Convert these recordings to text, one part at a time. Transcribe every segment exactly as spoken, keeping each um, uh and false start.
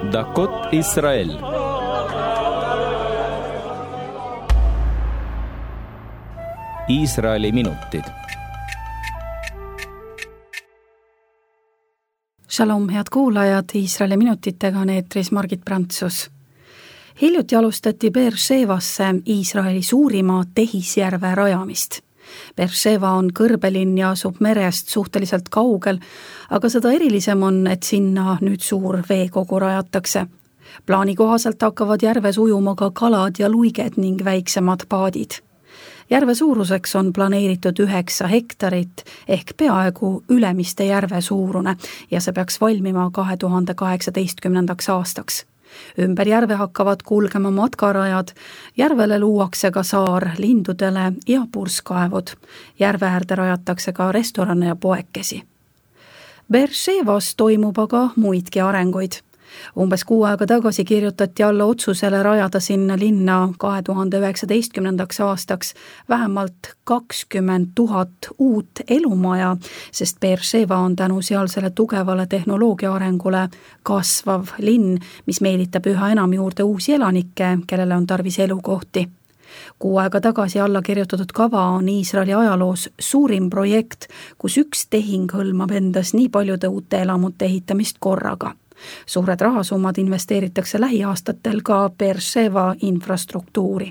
דקות ישראל. Iisraeli minutid. Shalom, head kuulajad, Iisraeli minutitega on eetris Margit Prantsus. Hiljuti alustati Beershevasse Iisraeli suurima tehisjärve rajamist. Beersheva on kõrbelinn ja asub merest suhteliselt kaugel, aga seda erilisem on, et sinna nüüd suur veekogu rajatakse. Plaani kohaselt hakkavad järves ujuma ka kalad ja luiged ning väiksemad paadid. Järve suuruseks on planeeritud üheksa hektarit ehk peaaegu Ülemiste järve suurune ja see peaks valmima kahe tuhande kaheksateistkümnendaks aastaks. Ümber järve hakkavad kulgema matkarajad, järvele luuakse ka saar lindudele ja purskkaevud. Järve äärde rajatakse ka restorane ja poekesi. Beershevas toimub aga muidki arenguid. Umbes kuu aega tagasi kirjutati alla otsusele rajada sinna linna kahe tuhande üheksateistkümnendaks aastaks vähemalt kakskümmend tuhat uut elumaja, sest Beersheva on tänu sealsele tugevale tehnoloogia arengule kasvav linn, mis meelitab üha enam juurde uusi elanikke, kellele on tarvis elukohti. Kuu aega tagasi alla kirjutatud kava on Iisraeli ajaloos suurim projekt, kus üks tehing hõlmab endas nii paljude uute elamute ehitamist korraga. Suured rahasummad investeeritakse lähiaastatel ka Beersheva infrastruktuuri.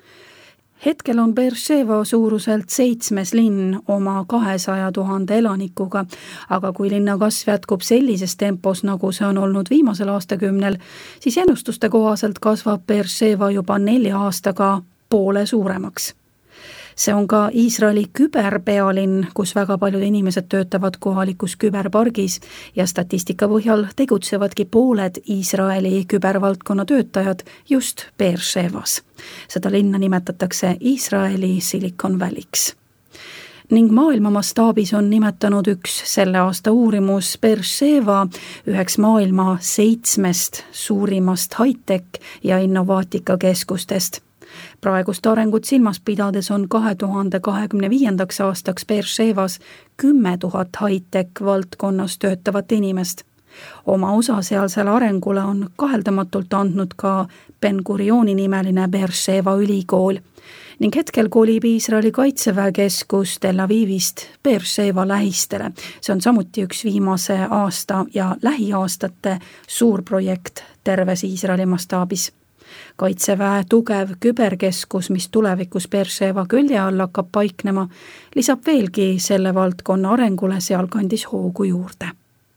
Hetkel on Beersheva suuruselt seitsmes linn oma kahesaja tuhande elanikuga, aga kui linna kasv jätkub sellises tempos, nagu see on olnud viimasel aastakümnel, siis ennustuste kohaselt kasvab Beersheva juba nelja aastaga poole suuremaks. See on ka Iisraeli küberpealinn, kus väga paljud inimesed töötavad kohalikus küberpargis ja statistika põhjal tegutsevadki pooled Iisraeli kübervaldkonna töötajad just Beershevas. Seda linna nimetatakse Iisraeli Silicon Valley'ks. Ning maailma mastaabis on nimetanud üks selle aasta uurimus Beersheva üheks maailma seitsmest suurimast high-tech ja innovaatika keskustest. Praegust arengut silmas pidades on kahe tuhande kahekümne viiendaks aastaks Beershevas kümme tuhat high-tech valdkonnas töötavat inimest. Oma osa sealsele arengule on kaheldamatult andnud ka Ben-Gurioni nimeline Beersheva ülikool ning hetkel kolib Iisraeli kaitseväekeskus Tel Avivist Beersheva lähistele. See on samuti üks viimase aasta ja lähiaastate suur projekt terves Iisraeli mastaabis. Kaitseväe tugev küberkeskus, mis tulevikus Beersheva külje all hakkab paiknema, lisab veelgi selle valdkonna arengule sealkandis hoogu juurde.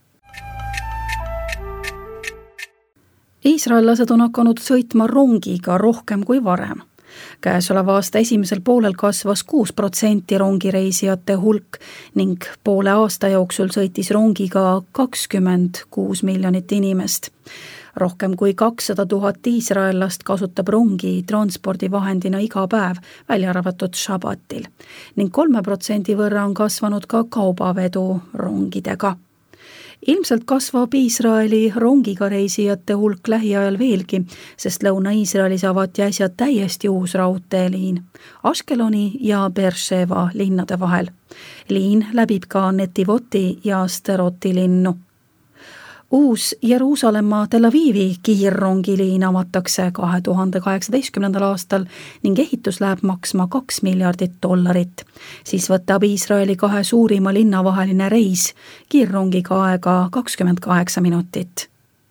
Iisraellased on hakanud sõitma rongiga rohkem kui varem. Käesoleva aasta esimesel poolel kasvas kuus protsenti rongireisijate hulk ning poole aasta jooksul sõitis rongiga kakskümmend kuus miljonit inimest. Rohkem kui kakssada tuhat iisraellast kasutab rongi transpordivahendina iga päev, välja arvatud šabatil, ning kolme protsendi võrra on kasvanud ka kaubavedu rongidega. Ilmselt kasvab Iisraeli rongiga reisijate hulk lähiajal veelgi, sest Lõuna-Iisraelis avati äsja täiesti uus raudteeliin Ashkeloni ja Beersheva linnade vahel. Liin läbib ka Netivoti ja Sderoti linnu. Uus Jeruusalemma Tel Avivi kiirrongiliin avatakse kahe tuhande kaheksateistkümnendal aastal ning ehitus läheb maksma kaks miljardit dollarit. Siis võtab Iisraeli kahe suurima linna vaheline reis kiirrongiga aega kakskümmend kaheksa minutit.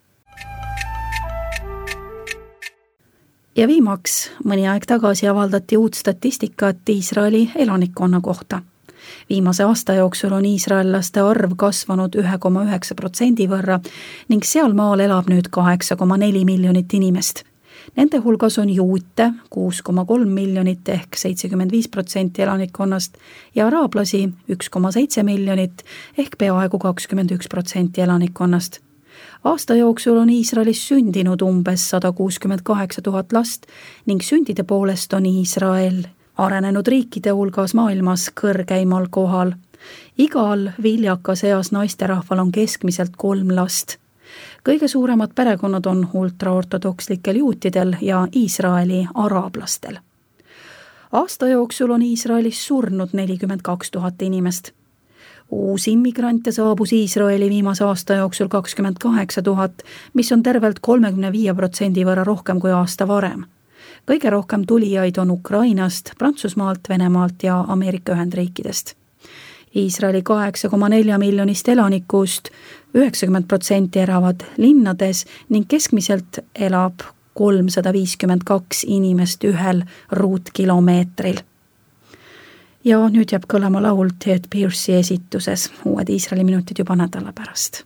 Ja viimaks, mõni aeg tagasi avaldati uut statistikat Iisraeli elanikkonna kohta. Viimase aasta jooksul on iisraellaste arv kasvanud ühe koma üheksa protsendi võrra ning sealmaal elab nüüd kaheksa koma neli miljonit inimest. Nende hulgas on juute kuus koma kolm miljonit ehk seitsekümmend viis protsenti elanikkonnast ja araablasi üks koma seitse miljonit ehk peaaegu kakskümmend üks protsenti elanikkonnast. Aasta jooksul on Iisraelis sündinud umbes sada kuuskümmend kaheksa tuhat last ning sündide poolest on Iisrael arenenud riikide hulgas maailmas kõrgeimal kohal. Igal viljakas eas naisterahval on keskmiselt kolm last. Kõige suuremad perekonnad on ultraortodokslikel juutidel ja Iisraeli araablastel. Aasta jooksul on Iisraelis surnud nelikümmend kaks tuhat inimest. uusi immigrante saabus Iisraeli viimase aasta jooksul kakskümmend kaheksa tuhat, mis on tervelt kolmekümne viie protsendi võrra rohkem kui aasta varem. Kõige rohkem tulijaid on Ukrainast, Prantsusmaalt, Venemaalt ja Ameerika Ühendriikidest. Iisraeli kaheksa koma nelja miljonist elanikust üheksakümmend protsenti elavad linnades ning keskmiselt elab kolmsada viiskümmend kaks inimest ühel ruutkilomeetril. Ja nüüd jääb kõlama laul Ted Pierce'i esituses, uued Iisraeli minutid juba nädala pärast.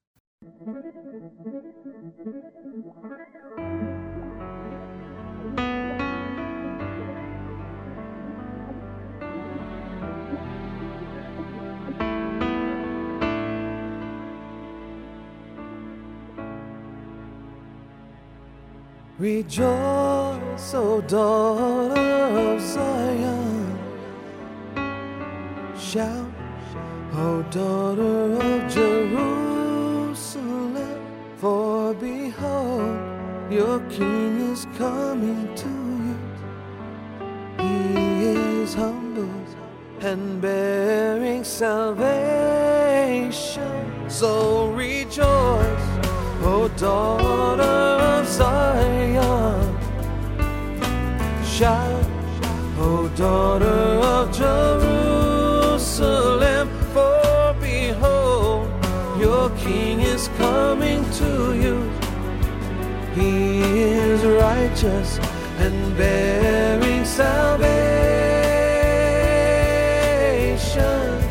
Rejoice, O daughter of Zion. Shout, O daughter of Jerusalem. For behold, your King is coming to you. He is humble and bearing salvation. So rejoice, O daughter of Zion. Shout, O daughter of Jerusalem, for behold, your King is coming to you. He is righteous and bearing salvation.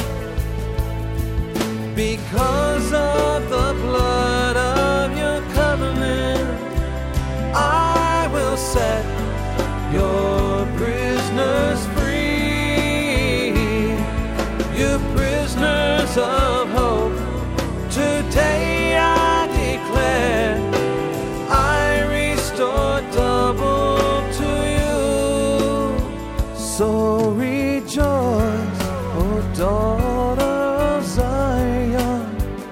Because of the blood of your covenant, I will set your prisoners free. You prisoners of hope, today I declare I restore double to you. So rejoice, O daughter of Zion.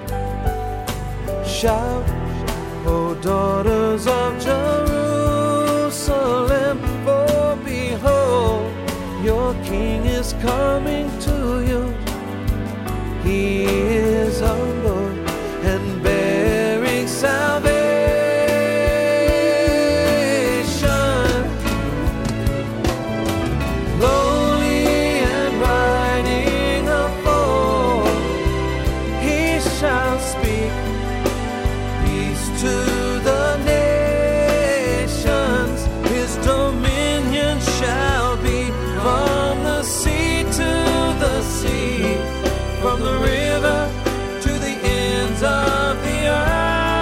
Shout, O daughters of Jerusalem, for behold, your King is coming to you. He is humble and bearing salvation, lowly and riding a foal. He shall speak peace to the nations. His dominion shall be from the sea to the sea, from the river to the ends of the earth.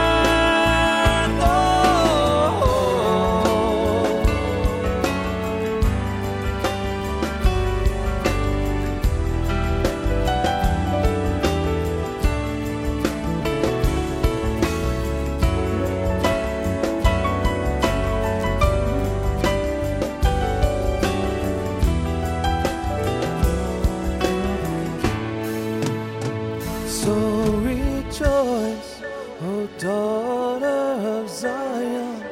So rejoice, O daughter of Zion.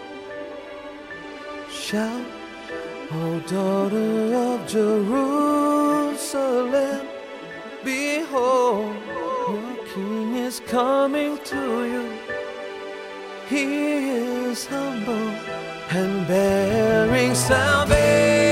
Shout, O daughter of Jerusalem. Behold, your King is coming to you. He is humble and bearing salvation.